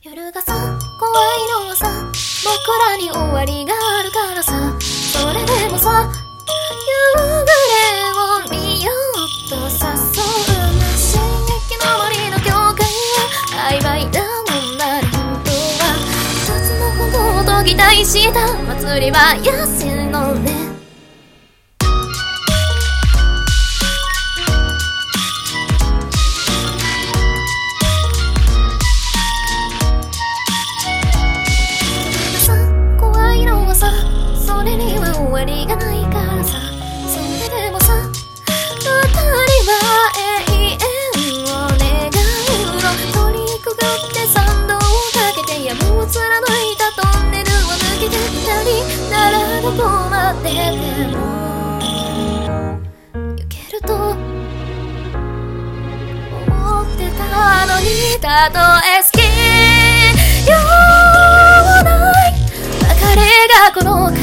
夜がさ、怖いのはさ、僕らに終わりがあるからさ。それでもさ、夕暮れを見ようと誘う新駅の森の境界は曖昧だもんな。本当は二つのことを擬態した祭りは安いのね。それには終わりがないからさ。それでもさ、二人は永遠を願うの。取りくぐって参道をかけて闇を貫いたトンネルを抜けて二人ならどこまででも行けると思ってたのに、たとえ好きようない別れがこの